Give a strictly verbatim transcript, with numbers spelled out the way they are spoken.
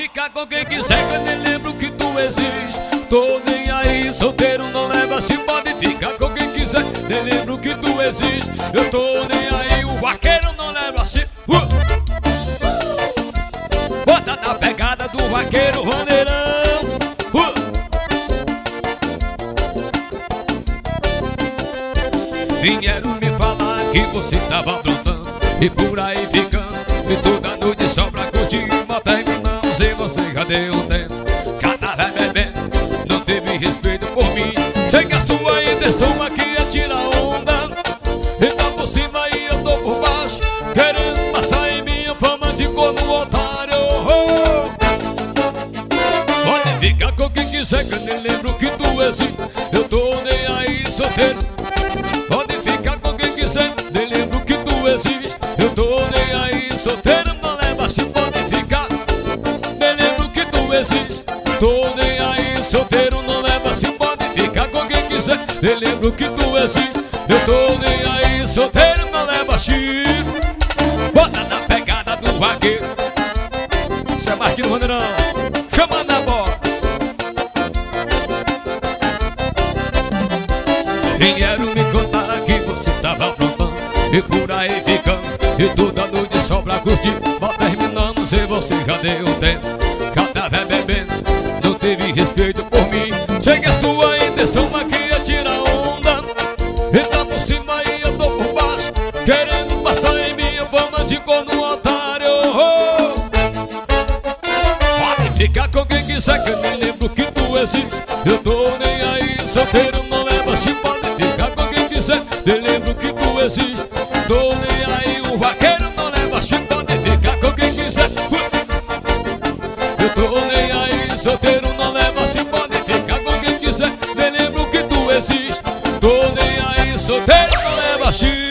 ficar com quem quiser, que eu nem lembro que tu existe. Tô nem aí, solteiro não leva, se pode ficar com quem quiser, nem lembro que tu existe. Eu tô nem aí, o vaqueiro não leva, se uh! Bota na pegada do vaqueiro roneirão uh! Vieram me falar que você tava aprontando e por aí ficando, e toda noite só pra curtir. Mas terminamos e você já deu um tempo. Cada vai bebendo, não teve respeito por mim. Sei que a sua intenção aqui é tirar onda, e tá por cima e eu tô por baixo, querendo passar em minha fama de corno otário. Pode ficar com quem quiser, que eu nem lembro que tu existe. Eu tô nem aí, solteiro. Pode ficar com quem quiser, nem lembro que tu existe. Eu tô nem aí, solteiro não leva, se pode ficar, nem lembro que tu existe. Tô nem aí, solteiro não leva, se pode ficar com quem quiser, nem lembro que tu existe. Eu tô nem aí, solteiro não leva, chiro. Bota na pegada do vaqueiro. Isso é Marquinhos Roneirão, chama na bola. Vieram me contar que você tava aprontando e por aí ficando, e toda noite só pra curtir. Mas terminamos e você já deu um tempo. Cada vez bebendo, não teve respeito por mim. Sei que a sua intenção aqui é tirar onda, e tá por cima e eu tô por baixo, querendo passar em minha fama de corno otário. Pode ficar com quem quiser, que eu nem lembro que tu existe. Eu tô nem aí, solteiro não leva, se pode ficar com quem quiser, nem lembro que tu existe. Tô nem aí, o vaqueiro não leva, se pode ficar com quem quiser. Eu tô nem aí, solteiro não leva, se pode ficar com quem quiser, nem lembro que tu existe. Tô nem aí, solteiro não leva, se